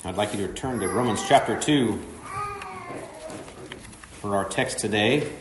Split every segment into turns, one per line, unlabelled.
I'd like you to turn to Romans chapter 2 for our text today.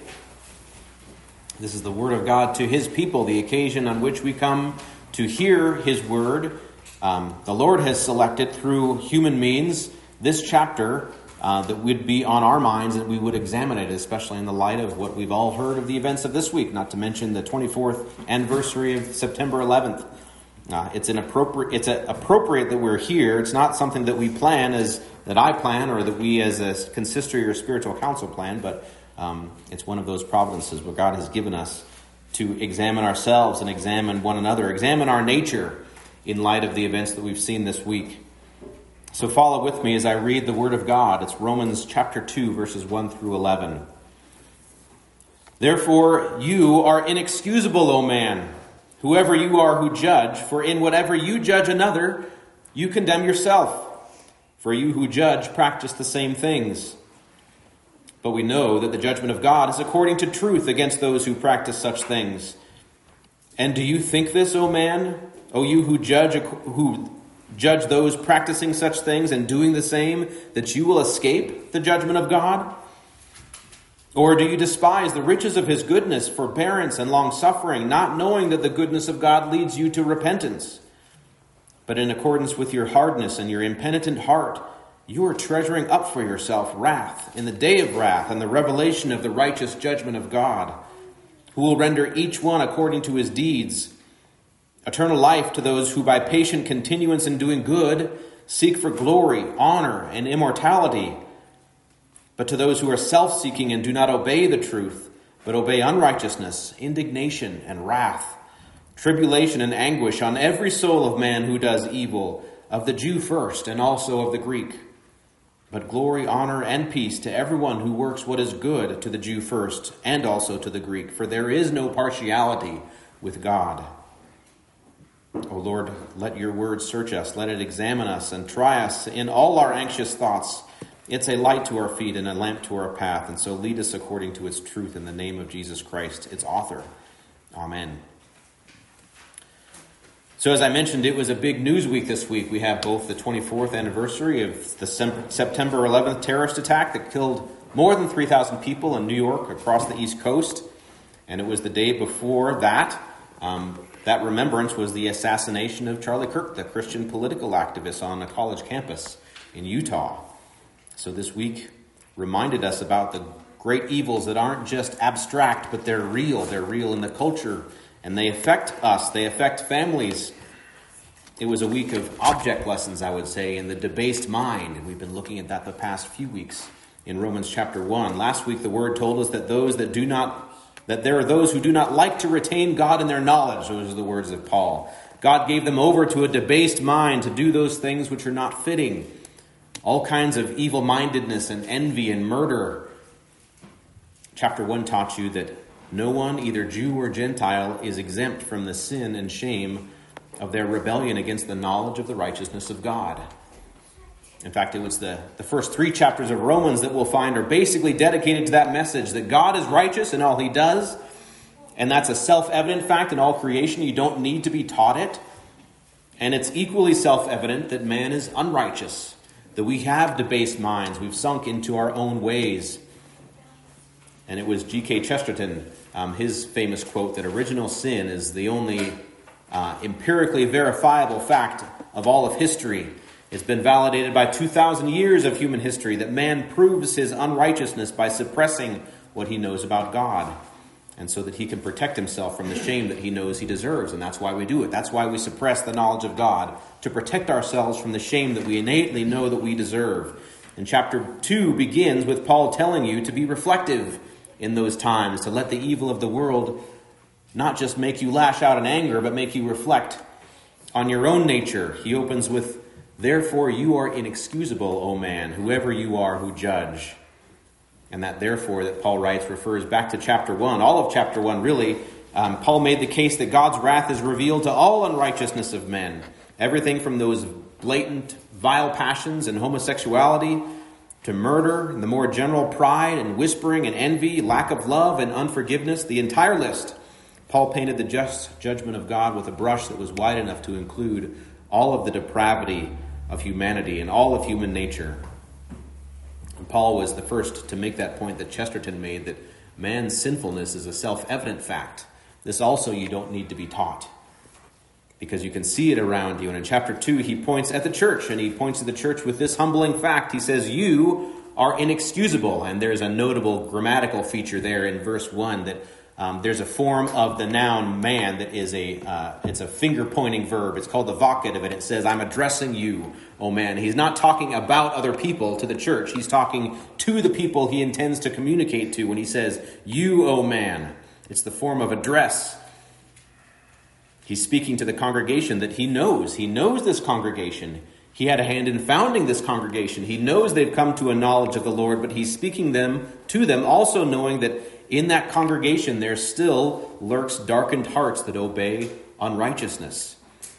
This is the word of God to his people, the occasion on which we come to hear his word. The Lord has selected through human means this chapter that would be on our minds and we would examine it, especially in the light of what we've all heard of the events of this week, not to mention the 24th anniversary of September 11th. It's appropriate that we're here. It's not something that we plan that I plan or that we as a consistory or spiritual council plan, but it's one of those providences where God has given us to examine ourselves and examine one another, examine our nature in light of the events that we've seen this week. So follow with me as I read the Word of God. It's Romans chapter 2, verses 1 through 11. Therefore, you are inexcusable, O man, whoever you are who judge, for in whatever you judge another, you condemn yourself. For you who judge practice the same things. But we know that the judgment of God is according to truth against those who practice such things. And do you think this, O man, O you who judge those practicing such things and doing the same, that you will escape the judgment of God? Or do you despise the riches of his goodness, forbearance, and long-suffering, not knowing that the goodness of God leads you to repentance? But in accordance with your hardness and your impenitent heart, you are treasuring up for yourself wrath in the day of wrath and the revelation of the righteous judgment of God, who will render each one according to his deeds. Eternal life to those who by patient continuance in doing good seek for glory, honor, and immortality. But to those who are self-seeking and do not obey the truth, but obey unrighteousness, indignation, and wrath, tribulation and anguish on every soul of man who does evil, of the Jew first and also of the Greek. But glory, honor, and peace to everyone who works what is good, to the Jew first and also to the Greek, for there is no partiality with God. O Lord, let your word search us, let it examine us and try us in all our anxious thoughts. It's a light to our feet and a lamp to our path, and so lead us according to its truth in the name of Jesus Christ, its author. Amen. So as I mentioned, it was a big news week this week. We have both the 24th anniversary of the September 11th terrorist attack that killed more than 3,000 people in New York across the East Coast. And it was the day before that. That remembrance was the assassination of Charlie Kirk, the Christian political activist on a college campus in Utah. So this week reminded us about the great evils that aren't just abstract, but they're real. They're real in the culture, and they affect us. They affect families. It was a week of object lessons, I would say, in the debased mind, and we've been looking at that the past few weeks in Romans chapter 1. Last week, the word told us that there are those who do not like to retain God in their knowledge. Those are the words of Paul. God gave them over to a debased mind to do those things which are not fitting. All kinds of evil-mindedness and envy and murder. Chapter 1 taught you that no one, either Jew or Gentile, is exempt from the sin and shame of their rebellion against the knowledge of the righteousness of God. In fact, it was the first 3 chapters of Romans that we'll find are basically dedicated to that message, that God is righteous in all he does, and that's a self-evident fact in all creation. You don't need to be taught it. And it's equally self-evident that man is unrighteous, that we have debased minds, we've sunk into our own ways. And it was G.K. Chesterton, his famous quote, that original sin is the only empirically verifiable fact of all of history. It's been validated by 2,000 years of human history that man proves his unrighteousness by suppressing what he knows about God, and so that he can protect himself from the shame that he knows he deserves. And that's why we do it. That's why we suppress the knowledge of God, to protect ourselves from the shame that we innately know that we deserve. And chapter 2 begins with Paul telling you to be reflective in those times, to let the evil of the world not just make you lash out in anger, but make you reflect on your own nature. He opens with, therefore you are inexcusable, O man, whoever you are who judge. And that therefore that Paul writes refers back to chapter 1. All of chapter 1, really. Paul made the case that God's wrath is revealed to all unrighteousness of men. Everything from those blatant, vile passions and homosexuality to murder and the more general pride and whispering and envy, lack of love and unforgiveness, the entire list. Paul painted the just judgment of God with a brush that was wide enough to include all of the depravity of humanity and all of human nature. And Paul was the first to make that point that Chesterton made, that man's sinfulness is a self-evident fact. This also you don't need to be taught, because you can see it around you. And in chapter 2, he points at the church, and he points to the church with this humbling fact. He says, you are inexcusable. And there's a notable grammatical feature there in verse 1 that there's a form of the noun man that is it's a finger-pointing verb. It's called the vocative, and it says, I'm addressing you, O man. He's not talking about other people to the church. He's talking to the people he intends to communicate to when he says, you, O man. It's the form of address. He's speaking to the congregation that he knows. He knows this congregation. He had a hand in founding this congregation. He knows they've come to a knowledge of the Lord, but he's speaking to them, also knowing that in that congregation there still lurks darkened hearts that obey unrighteousness.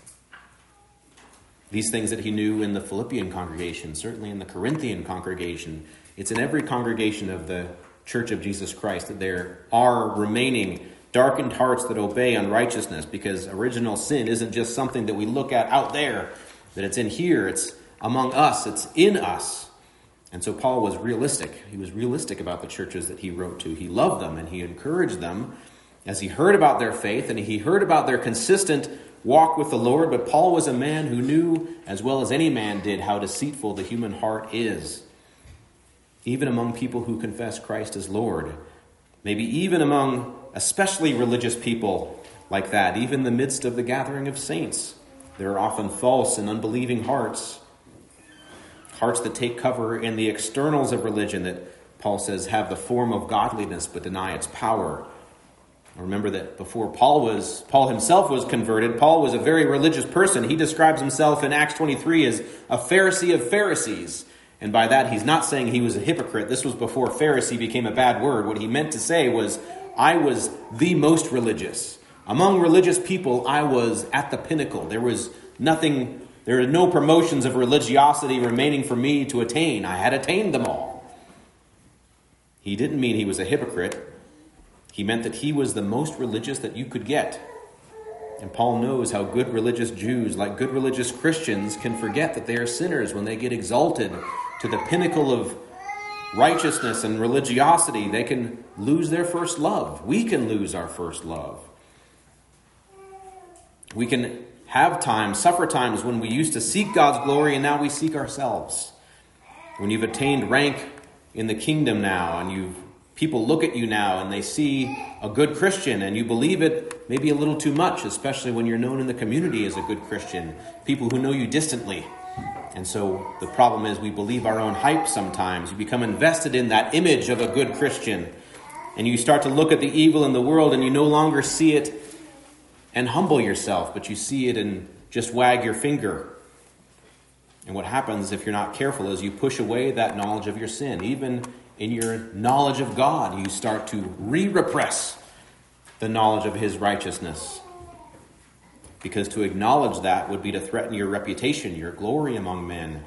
These things that he knew in the Philippian congregation, certainly in the Corinthian congregation. It's in every congregation of the Church of Jesus Christ that there are remaining darkened hearts that obey unrighteousness, because original sin isn't just something that we look at out there, that it's in here, it's among us, it's in us. And so Paul was realistic. He was realistic about the churches that he wrote to. He loved them and he encouraged them as he heard about their faith and he heard about their consistent walk with the Lord. But Paul was a man who knew, as well as any man did, how deceitful the human heart is. Even among people who confess Christ as Lord. Maybe even among especially religious people like that, even in the midst of the gathering of saints, there are often false and unbelieving hearts. Hearts that take cover in the externals of religion that Paul says have the form of godliness but deny its power. Remember that before Paul himself was converted, Paul was a very religious person. He describes himself in Acts 23 as a Pharisee of Pharisees. And by that, he's not saying he was a hypocrite. This was before Pharisee became a bad word. What he meant to say was, I was the most religious. Among religious people, I was at the pinnacle. There are no promotions of religiosity remaining for me to attain. I had attained them all. He didn't mean he was a hypocrite. He meant that he was the most religious that you could get. And Paul knows how good religious Jews, like good religious Christians, can forget that they are sinners when they get exalted to the pinnacle of righteousness and religiosity. They can lose their first love. We can lose our first love. We can suffer times when we used to seek God's glory and now we seek ourselves. When you've attained rank in the kingdom now and people look at you now and they see a good Christian and you believe it maybe a little too much, especially when you're known in the community as a good Christian, people who know you distantly. And so the problem is we believe our own hype sometimes. You become invested in that image of a good Christian and you start to look at the evil in the world and you no longer see it and humble yourself, but you see it and just wag your finger. And what happens if you're not careful is you push away that knowledge of your sin. Even in your knowledge of God, you start to repress the knowledge of his righteousness. Because to acknowledge that would be to threaten your reputation, your glory among men.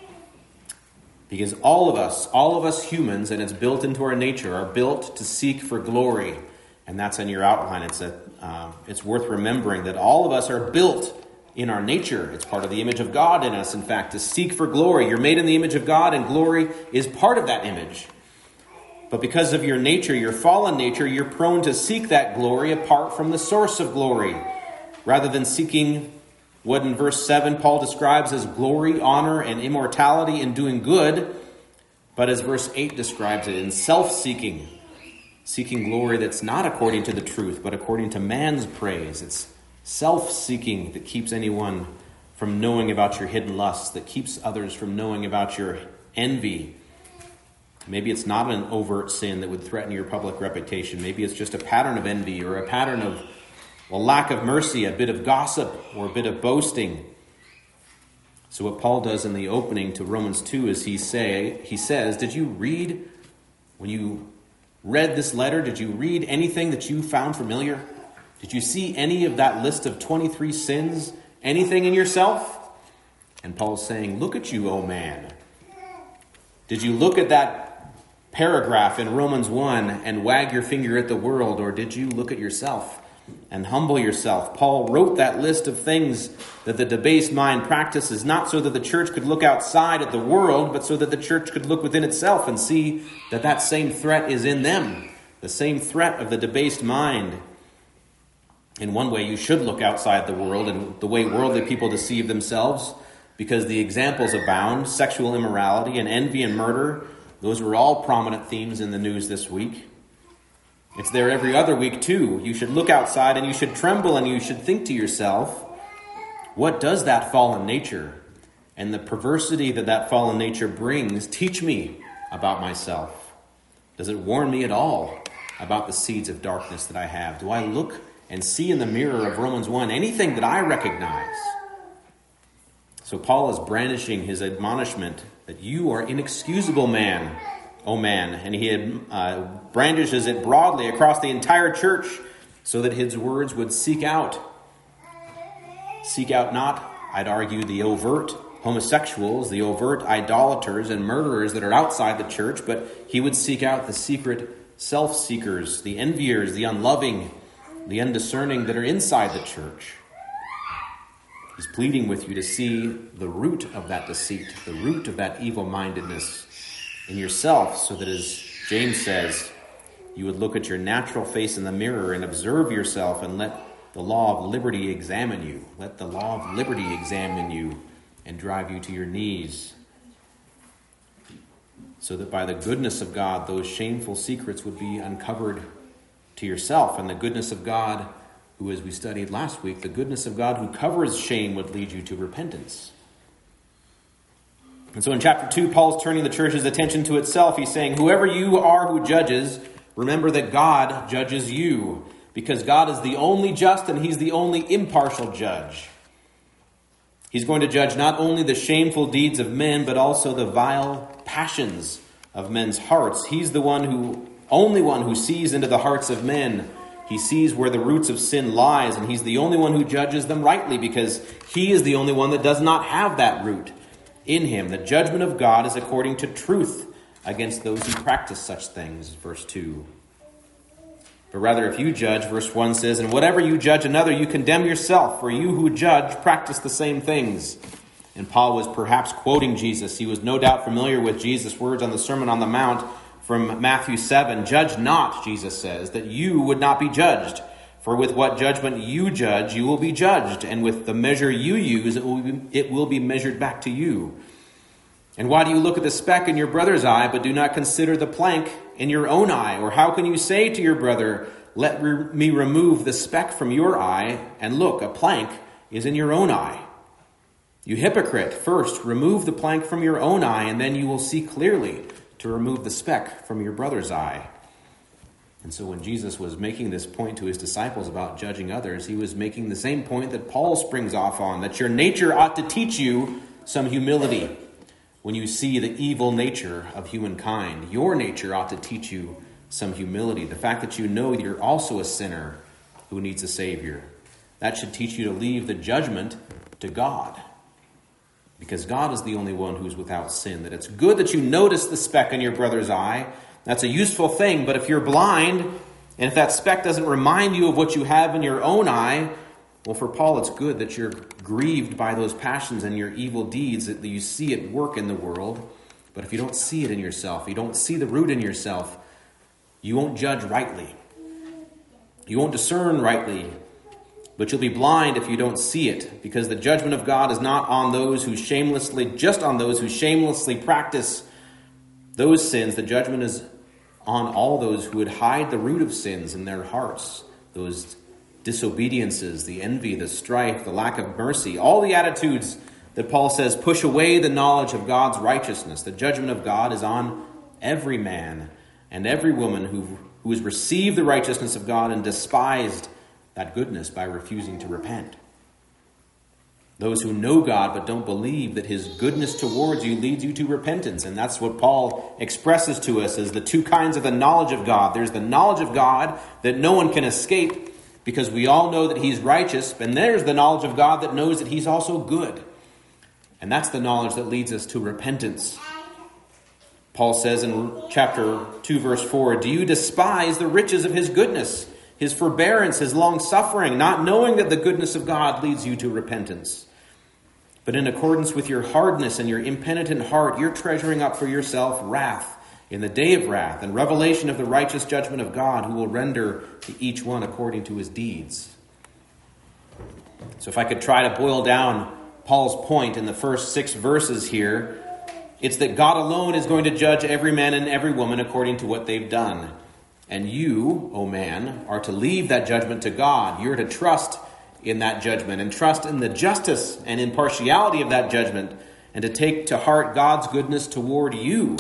Because all of us humans, and it's built into our nature, are built to seek for glory. And that's in your outline. It's worth remembering that all of us are built in our nature. It's part of the image of God in us, in fact, to seek for glory. You're made in the image of God, and glory is part of that image. But because of your nature, your fallen nature, you're prone to seek that glory apart from the source of glory, rather than seeking what in verse 7 Paul describes as glory, honor, and immortality in doing good, but as verse 8 describes it, in self-seeking. Seeking glory that's not according to the truth, but according to man's praise. It's self-seeking that keeps anyone from knowing about your hidden lusts, that keeps others from knowing about your envy. Maybe it's not an overt sin that would threaten your public reputation. Maybe it's just a pattern of envy or a pattern of a lack of mercy, a bit of gossip or a bit of boasting. So what Paul does in the opening to Romans 2 is he says, did you read, when you read this letter, did you read anything that you found familiar? Did you see any of that list of 23 sins? Anything in yourself? And Paul's saying, look at you, O man. Did you look at that paragraph in Romans 1 and wag your finger at the world, or did you look at yourself? and humble yourself. Paul wrote that list of things that the debased mind practices, not so that the church could look outside at the world, but so that the church could look within itself and see that that same threat is in them, the same threat of the debased mind. In one way, you should look outside the world and the way worldly people deceive themselves, because the examples abound. Sexual immorality and envy and murder, those were all prominent themes in the news this week. It's there every other week too. You should look outside and you should tremble and you should think to yourself, what does that fallen nature and the perversity that that fallen nature brings teach me about myself? Does it warn me at all about the seeds of darkness that I have? Do I look and see in the mirror of Romans 1 anything that I recognize? So Paul is brandishing his admonishment that you are inexcusable, man, O man. And he brandishes it broadly across the entire church so that his words would seek out not, I'd argue, the overt homosexuals, the overt idolaters and murderers that are outside the church, but he would seek out the secret self-seekers, the enviers, the unloving, the undiscerning that are inside the church. He's pleading with you to see the root of that deceit, the root of that evil-mindedness in yourself, so that, as James says, you would look at your natural face in the mirror and observe yourself and let the law of liberty examine you. Let the law of liberty examine you and drive you to your knees, so that by the goodness of God, those shameful secrets would be uncovered to yourself, and the goodness of God, who, as we studied last week, the goodness of God who covers shame would lead you to repentance. And so in chapter 2, Paul's turning the church's attention to itself. He's saying, whoever you are who judges, remember that God judges you, because God is the only just and he's the only impartial judge. He's going to judge not only the shameful deeds of men, but also the vile passions of men's hearts. He's the only one who sees into the hearts of men. He sees where the roots of sin lies, and he's the only one who judges them rightly, because he is the only one that does not have that root in him. The judgment of God is according to truth against those who practice such things, verse 2. But rather, if you judge, verse 1 says, and whatever you judge another, you condemn yourself, for you who judge practice the same things. And Paul was perhaps quoting Jesus. He was no doubt familiar with Jesus' words on the Sermon on the Mount from Matthew 7. Judge not, Jesus says, that you would not be judged. For with what judgment you judge, you will be judged. And with the measure you use, it will be measured back to you. And why do you look at the speck in your brother's eye, but do not consider the plank in your own eye? Or how can you say to your brother, let me remove the speck from your eye, and look, a plank is in your own eye? You hypocrite, first remove the plank from your own eye, and then you will see clearly to remove the speck from your brother's eye. And so when Jesus was making this point to his disciples about judging others, he was making the same point that Paul springs off on, that your nature ought to teach you some humility. When you see the evil nature of humankind, your nature ought to teach you some humility. The fact that you know you're also a sinner who needs a Savior, that should teach you to leave the judgment to God, because God is the only one who's without sin. That it's good that you notice the speck in your brother's eye. That's a useful thing, but if you're blind, and if that speck doesn't remind you of what you have in your own eye, well, for Paul, it's good that you're grieved by those passions and your evil deeds, that you see it work in the world. But if you don't see it in yourself, you don't see the root in yourself, you won't judge rightly. You won't discern rightly, but you'll be blind if you don't see it, because the judgment of God is not on those who just on those who shamelessly practice those sins. The judgment is on all those who would hide the root of sins in their hearts, those disobediences, the envy, the strife, the lack of mercy, all the attitudes that Paul says push away the knowledge of God's righteousness. The judgment of God is on every man and every woman who has received the righteousness of God and despised that goodness by refusing to repent. Those who know God but don't believe that his goodness towards you leads you to repentance. And that's what Paul expresses to us as the two kinds of the knowledge of God. There's the knowledge of God that no one can escape, because we all know that he's righteous. And there's the knowledge of God that knows that he's also good. And that's the knowledge that leads us to repentance. Paul says in chapter 2, verse 4, do you despise the riches of his goodness, his forbearance, his long-suffering, not knowing that the goodness of God leads you to repentance. But in accordance with your hardness and your impenitent heart, you're treasuring up for yourself wrath in the day of wrath and revelation of the righteous judgment of God, who will render to each one according to his deeds. So if I could try to boil down Paul's point in the first 6 verses here, it's that God alone is going to judge every man and every woman according to what they've done. And you, O man, are to leave that judgment to God. You're to trust in that judgment and trust in the justice and impartiality of that judgment, and to take to heart God's goodness toward you,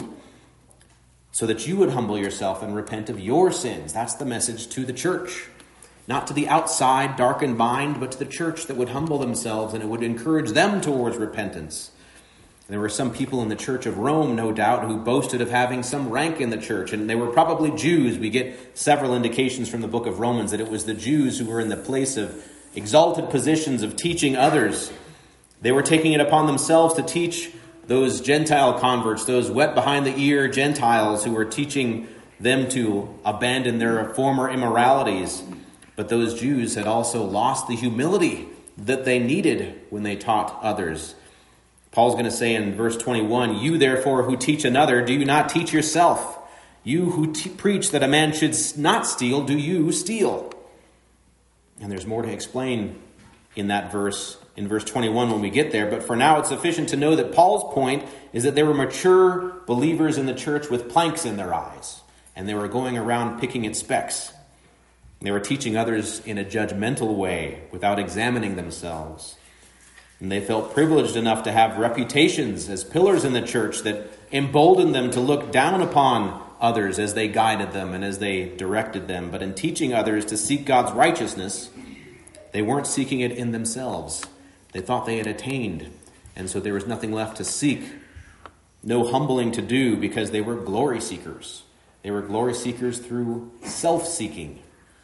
so that you would humble yourself and repent of your sins. That's the message to the church. Not to the outside, darkened mind, but to the church that would humble themselves, and it would encourage them towards repentance. There were some people in the Church of Rome, no doubt, who boasted of having some rank in the church, and they were probably Jews. We get several indications from the book of Romans that it was the Jews who were in the place of exalted positions of teaching others. They were taking it upon themselves to teach those Gentile converts, those wet behind the ear Gentiles who were teaching them to abandon their former immoralities. But those Jews had also lost the humility that they needed when they taught others. Paul's going to say in verse 21, you therefore who teach another, do you not teach yourself? You who preach that a man should not steal, do you steal? And there's more to explain in that verse, in verse 21 when we get there. But for now, it's sufficient to know that Paul's point is that they were mature believers in the church with planks in their eyes. And they were going around picking at specks. They were teaching others in a judgmental way without examining themselves. And they felt privileged enough to have reputations as pillars in the church that emboldened them to look down upon others as they guided them and as they directed them. But in teaching others to seek God's righteousness, they weren't seeking it in themselves. They thought they had attained, and so there was nothing left to seek. No humbling to do, because they were glory seekers. They were glory seekers through self-seeking.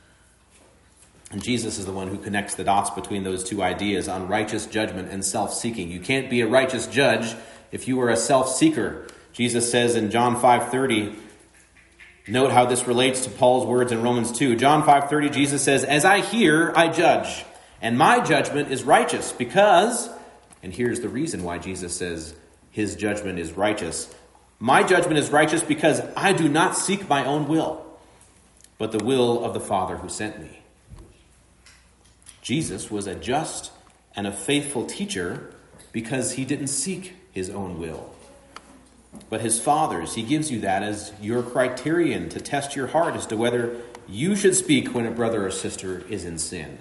And Jesus is the one who connects the dots between those two ideas, unrighteous judgment and self-seeking. You can't be a righteous judge if you are a self-seeker. Jesus says in John 5:30, note how this relates to Paul's words in Romans 2. John 5:30, Jesus says, as I hear, I judge, and my judgment is righteous because, and here's the reason why Jesus says his judgment is righteous. My judgment is righteous because I do not seek my own will, but the will of the Father who sent me. Jesus was a just and a faithful teacher because he didn't seek his own will. But his Father's, he gives you that as your criterion to test your heart as to whether you should speak when a brother or sister is in sin.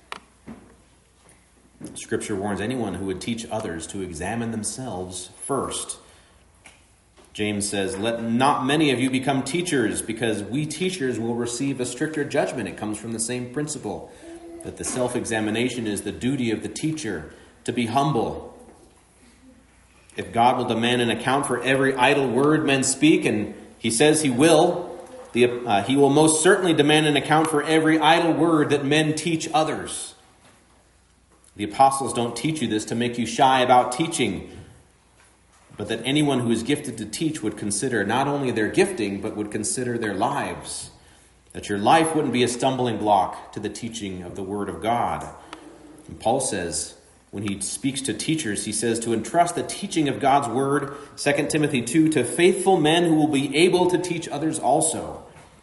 Scripture warns anyone who would teach others to examine themselves first. James says, let not many of you become teachers, because we teachers will receive a stricter judgment. It comes from the same principle, that the self-examination is the duty of the teacher, to be humble. If God will demand an account for every idle word men speak, and he says he will, he will most certainly demand an account for every idle word that men teach others. The apostles don't teach you this to make you shy about teaching, but that anyone who is gifted to teach would consider not only their gifting, but would consider their lives. That your life wouldn't be a stumbling block to the teaching of the Word of God. And Paul says, when he speaks to teachers, he says to entrust the teaching of God's Word, 2 Timothy 2, to faithful men who will be able to teach others also.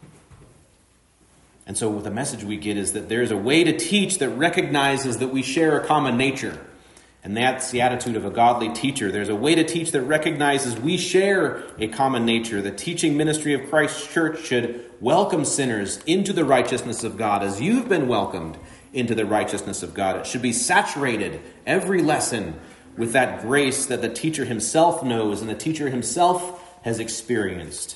And so the message we get is that there's a way to teach that recognizes that we share a common nature. And that's the attitude of a godly teacher. There's a way to teach that recognizes we share a common nature. The teaching ministry of Christ's church should welcome sinners into the righteousness of God as you've been welcomed into the righteousness of God. It should be saturated, every lesson, with that grace that the teacher himself knows and the teacher himself has experienced.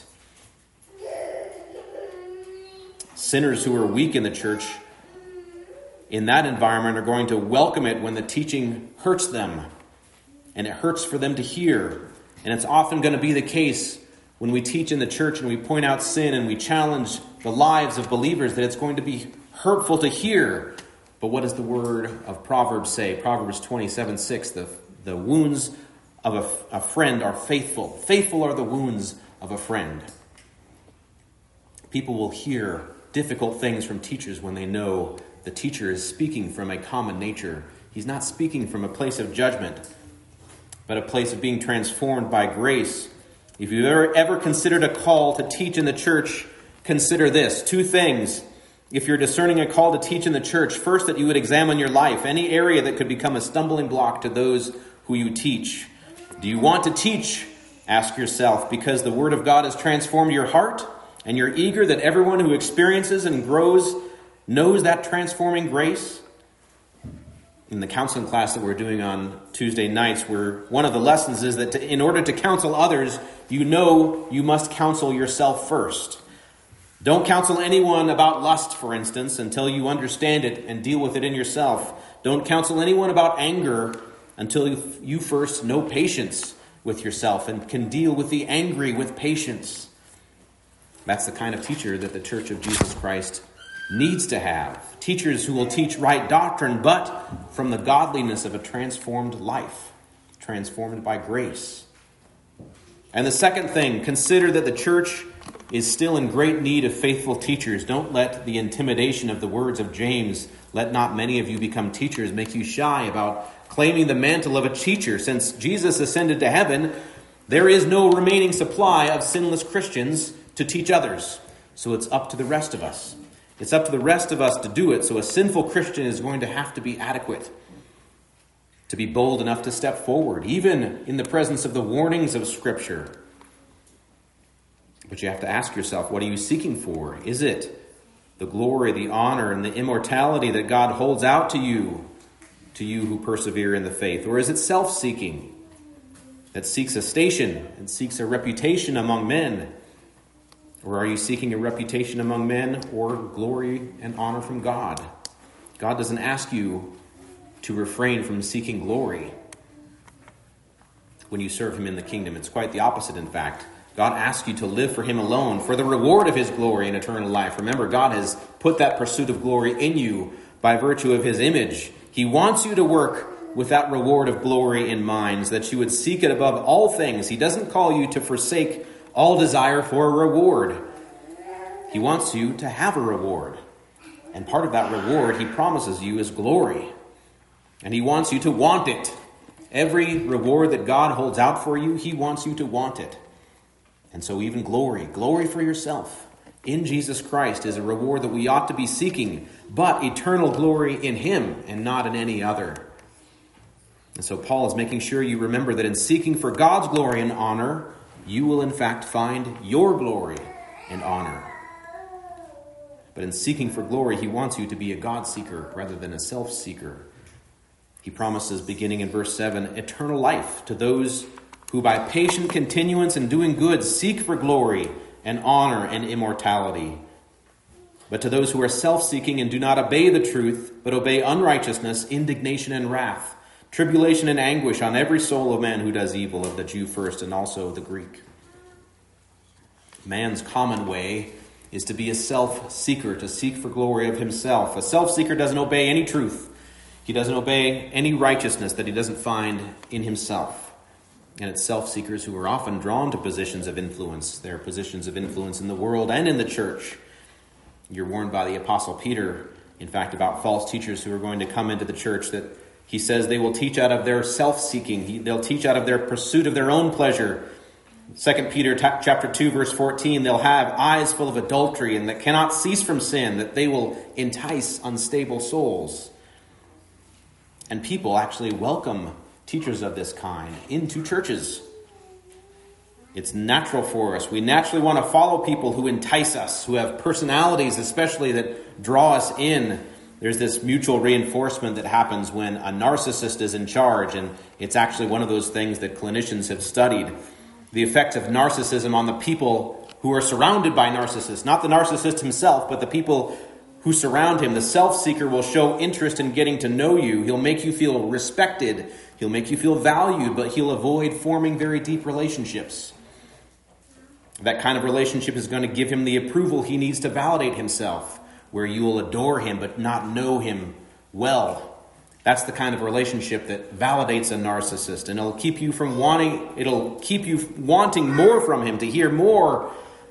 Sinners who are weak in the church in that environment are going to welcome it when the teaching hurts them. And it hurts for them to hear. And it's often going to be the case when we teach in the church and we point out sin and we challenge the lives of believers that it's going to be hurtful to hear. But what does the word of Proverbs say? Proverbs 27:6, the wounds of a friend are faithful. Faithful are the wounds of a friend. People will hear difficult things from teachers when they know the teacher is speaking from a common nature. He's not speaking from a place of judgment, but a place of being transformed by grace. If you've ever considered a call to teach in the church, consider this. 2 things. If you're discerning a call to teach in the church, first, that you would examine your life, any area that could become a stumbling block to those who you teach. Do you want to teach? Ask yourself, because the Word of God has transformed your heart, and you're eager that everyone who experiences and grows knows that transforming grace? In the counseling class that we're doing on Tuesday nights, where one of the lessons is that in order to counsel others, you must counsel yourself first. Don't counsel anyone about lust, for instance, until you understand it and deal with it in yourself. Don't counsel anyone about anger until you first know patience with yourself and can deal with the angry with patience. That's the kind of teacher that the Church of Jesus Christ needs to have. Teachers who will teach right doctrine, but from the godliness of a transformed life, transformed by grace. And the second thing, consider that the church is still in great need of faithful teachers. Don't let the intimidation of the words of James, "Let not many of you become teachers," make you shy about claiming the mantle of a teacher. Since Jesus ascended to heaven, there is no remaining supply of sinless Christians to teach others. So it's up to the rest of us. It's up to the rest of us to do it. So a sinful Christian is going to have to be adequate, to be bold enough to step forward, even in the presence of the warnings of Scripture. But you have to ask yourself, what are you seeking for? Is it the glory, the honor, and the immortality that God holds out to you who persevere in the faith? Or is it self-seeking that seeks a station and seeks a reputation among men? Or are you seeking a reputation among men or glory and honor from God? God doesn't ask you to refrain from seeking glory when you serve him in the kingdom. It's quite the opposite, in fact. God asks you to live for him alone, for the reward of his glory and eternal life. Remember, God has put that pursuit of glory in you by virtue of his image. He wants you to work with that reward of glory in mind, so that you would seek it above all things. He doesn't call you to forsake all desire for a reward. He wants you to have a reward. And part of that reward he promises you is glory. And he wants you to want it. Every reward that God holds out for you, he wants you to want it. And so even glory for yourself in Jesus Christ is a reward that we ought to be seeking, but eternal glory in him and not in any other. And so Paul is making sure you remember that in seeking for God's glory and honor, you will in fact find your glory and honor. But in seeking for glory, he wants you to be a God-seeker rather than a self-seeker. He promises, beginning in verse 7, eternal life to those who by patient continuance in doing good seek for glory and honor and immortality. But to those who are self-seeking and do not obey the truth, but obey unrighteousness, indignation and wrath, tribulation and anguish on every soul of man who does evil, of the Jew first and also the Greek. Man's common way is to be a self-seeker, to seek for glory of himself. A self-seeker doesn't obey any truth. He doesn't obey any righteousness that he doesn't find in himself. And it's self-seekers who are often drawn to positions of influence. There are positions of influence in the world and in the church. You're warned by the Apostle Peter, in fact, about false teachers who are going to come into the church, that he says they will teach out of their self-seeking. They'll teach out of their pursuit of their own pleasure. 2 Peter chapter 2, verse 14, they'll have eyes full of adultery and that cannot cease from sin, that they will entice unstable souls. And people actually welcome teachers of this kind into churches. It's natural for us. We naturally want to follow people who entice us, who have personalities especially that draw us in. There's this mutual reinforcement that happens when a narcissist is in charge, and it's actually one of those things that clinicians have studied. The effects of narcissism on the people who are surrounded by narcissists. Not the narcissist himself, but the people who surround him. The self-seeker will show interest in getting to know you. He'll make you feel respected. He'll make you feel valued, but he'll avoid forming very deep relationships. That kind of relationship is going to give him the approval he needs to validate himself, where you will adore him but not know him well. That's the kind of relationship that validates a narcissist, and it'll keep you wanting more from him, to hear more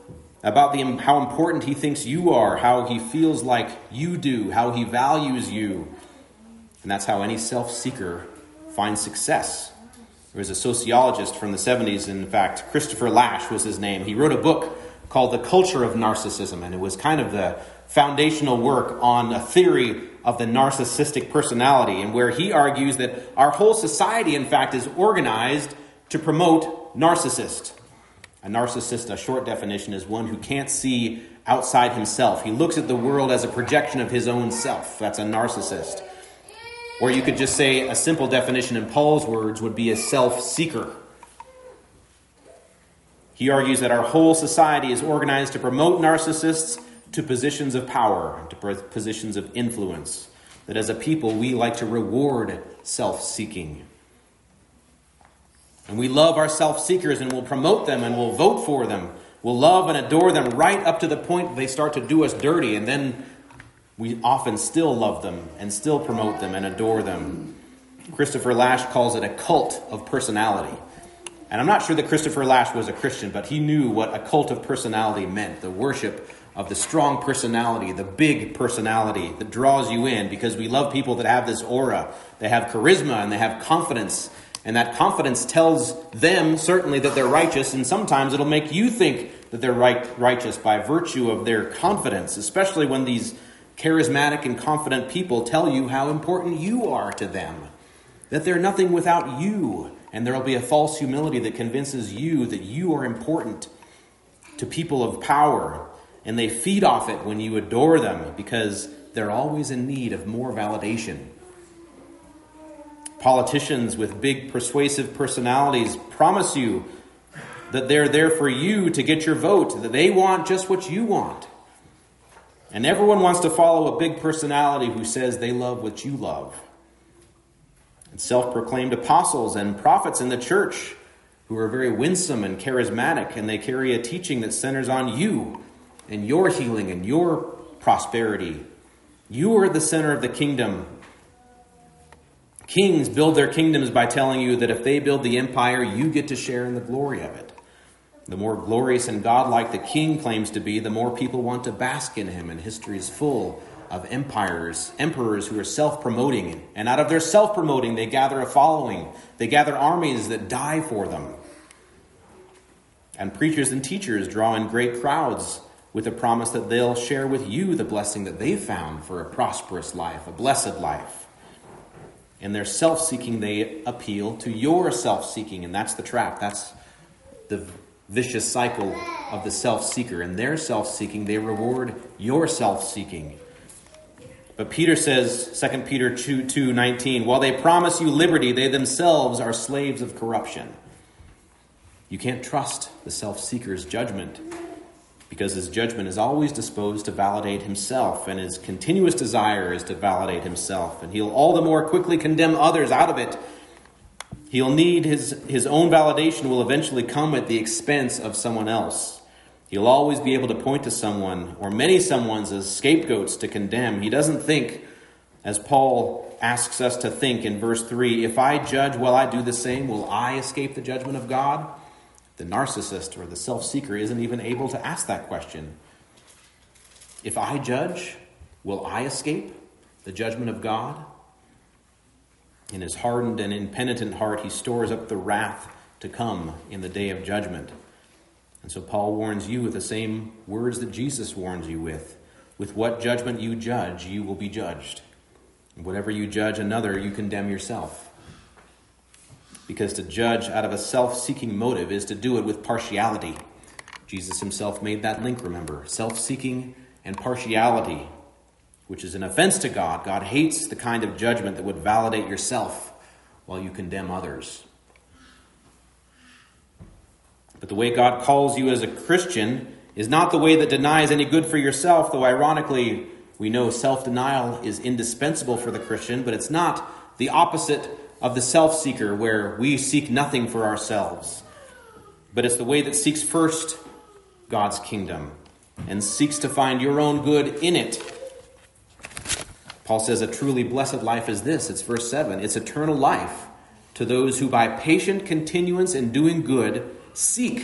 about how important he thinks you are, how he feels like you do, how he values you. And that's how any self-seeker finds success. There was a sociologist from the 70s, in fact, Christopher Lasch was his name. He wrote a book called The Culture of Narcissism, and it was kind of the foundational work on a theory of the narcissistic personality, and where he argues that our whole society, in fact, is organized to promote narcissist. A narcissist, a short definition, is one who can't see outside himself. He looks at the world as a projection of his own self. That's a narcissist. Or you could just say a simple definition in Paul's words would be a self-seeker. He argues that our whole society is organized to promote narcissists to positions of power, to positions of influence. That as a people, we like to reward self-seeking. And we love our self-seekers and we'll promote them and we'll vote for them. We'll love and adore them right up to the point that they start to do us dirty. And then we often still love them and still promote them and adore them. Christopher Lasch calls it a cult of personality. And I'm not sure that Christopher Lasch was a Christian, but he knew what a cult of personality meant. The worship of the strong personality, the big personality that draws you in, because we love people that have this aura. They have charisma and they have confidence. And that confidence tells them certainly that they're righteous, and sometimes it'll make you think that they're righteous by virtue of their confidence, especially when these charismatic and confident people tell you how important you are to them, that they're nothing without you. And there will be a false humility that convinces you that you are important to people of power. And they feed off it when you adore them because they're always in need of more validation. Politicians with big persuasive personalities promise you that they're there for you to get your vote, that they want just what you want. And everyone wants to follow a big personality who says they love what you love. And self-proclaimed apostles and prophets in the church who are very winsome and charismatic, and they carry a teaching that centers on you and your healing and your prosperity. You are the center of the kingdom. Kings build their kingdoms by telling you that if they build the empire, you get to share in the glory of it. The more glorious and godlike the king claims to be, the more people want to bask in him. And history is full of emperors who are self-promoting. And out of their self-promoting, they gather a following. They gather armies that die for them. And preachers and teachers draw in great crowds with the promise that they'll share with you the blessing that they've found for a prosperous life, a blessed life. In their self-seeking, they appeal to your self-seeking. And that's the trap. That's the vicious cycle of the self-seeker. In their self-seeking, they reward your self-seeking. But Peter says, 2 Peter 2:19, while they promise you liberty, they themselves are slaves of corruption. You can't trust the self-seeker's judgment, because his judgment is always disposed to validate himself, and his continuous desire is to validate himself. And he'll all the more quickly condemn others out of it. He'll need his own validation will eventually come at the expense of someone else. He'll always be able to point to someone or many someones as scapegoats to condemn. He doesn't think, as Paul asks us to think in verse 3, if I judge while I do the same, will I escape the judgment of God? The narcissist or the self-seeker isn't even able to ask that question. If I judge, will I escape the judgment of God? In his hardened and impenitent heart, he stores up the wrath to come in the day of judgment. And so Paul warns you with the same words that Jesus warns you with. With what judgment you judge, you will be judged. And whatever you judge another, you condemn yourself. Because to judge out of a self-seeking motive is to do it with partiality. Jesus himself made that link, remember. Self-seeking and partiality, which is an offense to God. God hates the kind of judgment that would validate yourself while you condemn others. But the way God calls you as a Christian is not the way that denies any good for yourself, though ironically, we know self-denial is indispensable for the Christian, but it's not the opposite of the self-seeker where we seek nothing for ourselves. But it's the way that seeks first God's kingdom and seeks to find your own good in it. Paul says a truly blessed life is this. It's verse 7. It's eternal life to those who by patient continuance in doing good seek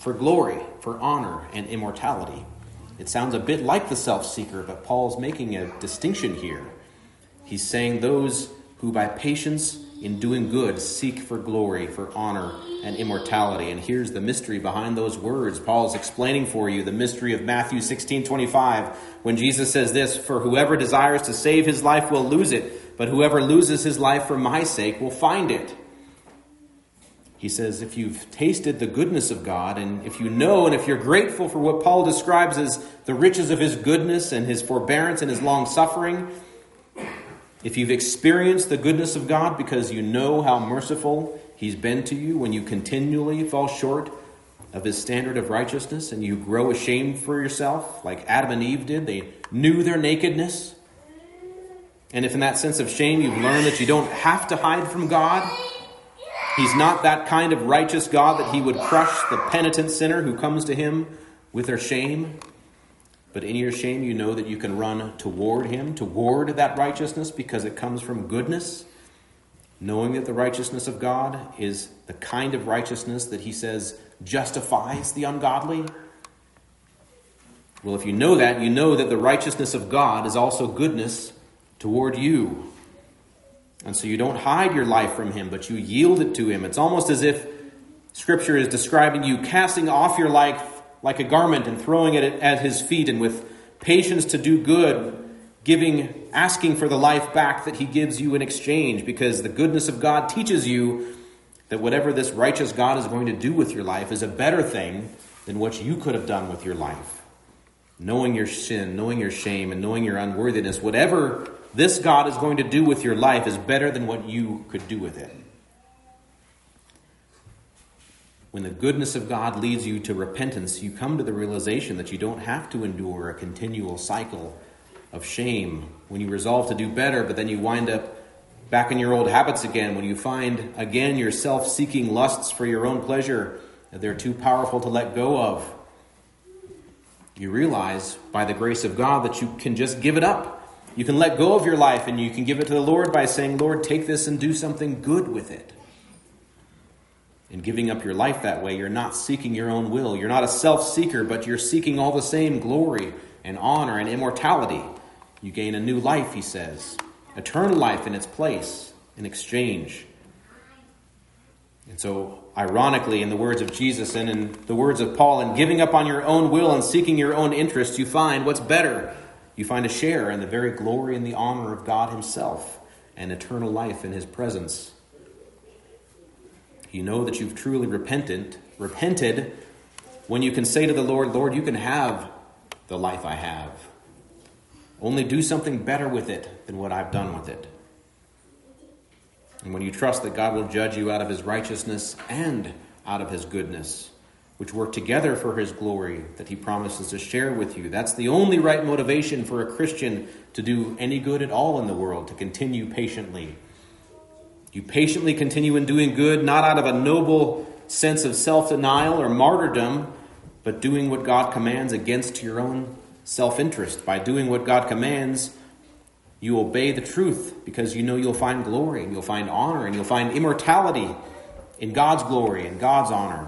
for glory, for honor, and immortality. It sounds a bit like the self-seeker, but Paul's making a distinction here. He's saying those who by patience in doing good seek for glory, for honor, and immortality. And here's the mystery behind those words. Paul's explaining for you the mystery of Matthew 16:25, when Jesus says this, "For whoever desires to save his life will lose it, but whoever loses his life for my sake will find it." He says, if you've tasted the goodness of God, and if you know, and if you're grateful for what Paul describes as the riches of his goodness and his forbearance and his long suffering, if you've experienced the goodness of God because you know how merciful he's been to you when you continually fall short of his standard of righteousness and you grow ashamed for yourself, like Adam and Eve did, they knew their nakedness. And if in that sense of shame you've learned that you don't have to hide from God, he's not that kind of righteous God that he would crush the penitent sinner who comes to him with their shame. But in your shame, you know that you can run toward him, toward that righteousness, because it comes from goodness, knowing that the righteousness of God is the kind of righteousness that he says justifies the ungodly. Well, if you know that the righteousness of God is also goodness toward you. And so you don't hide your life from him, but you yield it to him. It's almost as if Scripture is describing you casting off your life like a garment and throwing it at his feet, and with patience to do good, asking for the life back that he gives you in exchange, because the goodness of God teaches you that whatever this righteous God is going to do with your life is a better thing than what you could have done with your life. Knowing your sin, knowing your shame, and knowing your unworthiness, whatever this God is going to do with your life is better than what you could do with it. When the goodness of God leads you to repentance, you come to the realization that you don't have to endure a continual cycle of shame. When you resolve to do better, but then you wind up back in your old habits again, when you find again your self-seeking lusts for your own pleasure that they're too powerful to let go of, you realize by the grace of God that you can just give it up. You can let go of your life and you can give it to the Lord by saying, Lord, take this and do something good with it. In giving up your life that way, you're not seeking your own will. You're not a self-seeker, but you're seeking all the same glory and honor and immortality. You gain a new life, he says. Eternal life in its place, in exchange. And so, ironically, in the words of Jesus and in the words of Paul, in giving up on your own will and seeking your own interests, you find what's better. You find a share in the very glory and the honor of God himself and eternal life in his presence. You know that you've truly repented when you can say to the Lord, Lord, you can have the life I have. Only do something better with it than what I've done with it. And when you trust that God will judge you out of his righteousness and out of his goodness, which work together for his glory that he promises to share with you, that's the only right motivation for a Christian to do any good at all in the world, to continue patiently. You patiently continue in doing good, not out of a noble sense of self-denial or martyrdom, but doing what God commands against your own self-interest. By doing what God commands, you obey the truth because you know you'll find glory and you'll find honor and you'll find immortality in God's glory and God's honor.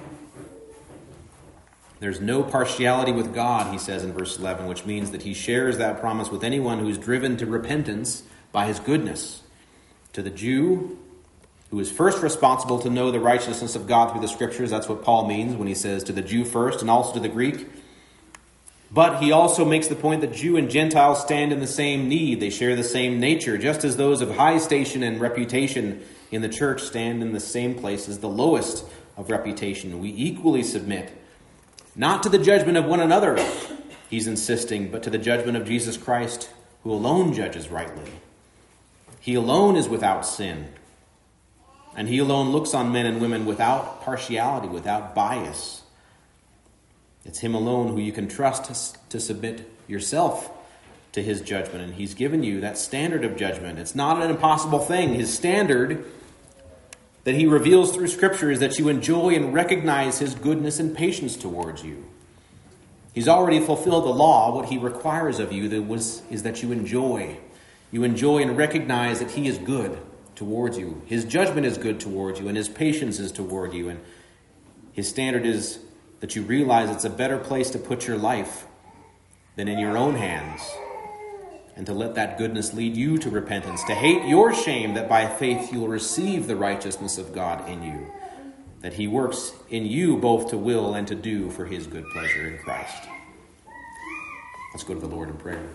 There's no partiality with God, he says in verse 11, which means that he shares that promise with anyone who's driven to repentance by his goodness. To the Jew, who is first responsible to know the righteousness of God through the Scriptures, that's what Paul means when he says to the Jew first, and also to the Greek. But he also makes the point that Jew and Gentile stand in the same need. They share the same nature, just as those of high station and reputation in the church stand in the same place as the lowest of reputation. We equally submit, not to the judgment of one another, he's insisting, but to the judgment of Jesus Christ, who alone judges rightly. He alone is without sin, and he alone looks on men and women without partiality, without bias. It's him alone who you can trust to submit yourself to his judgment, and he's given you that standard of judgment. It's not an impossible thing. His standard that he reveals through Scripture is that you enjoy and recognize his goodness and patience towards you. He's already fulfilled the law. What he requires of you is that you enjoy. You enjoy and recognize that he is good towards you. His judgment is good towards you, and his patience is toward you. And his standard is that you realize it's a better place to put your life than in your own hands, and to let that goodness lead you to repentance, to hate your shame, that by faith you'll receive the righteousness of God in you, that he works in you both to will and to do for his good pleasure in Christ. Let's go to the Lord in prayer.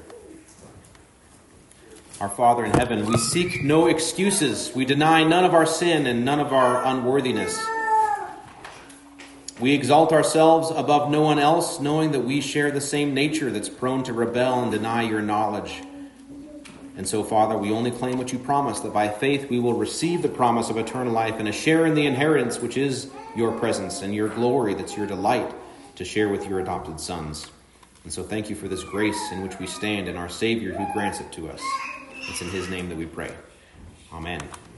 Our Father in heaven, we seek no excuses. We deny none of our sin and none of our unworthiness. We exalt ourselves above no one else, knowing that we share the same nature that's prone to rebel and deny your knowledge. And so, Father, we only claim what you promised, that by faith we will receive the promise of eternal life and a share in the inheritance, which is your presence and your glory, that's your delight to share with your adopted sons. And so thank you for this grace in which we stand and our Savior who grants it to us. It's in his name that we pray. Amen.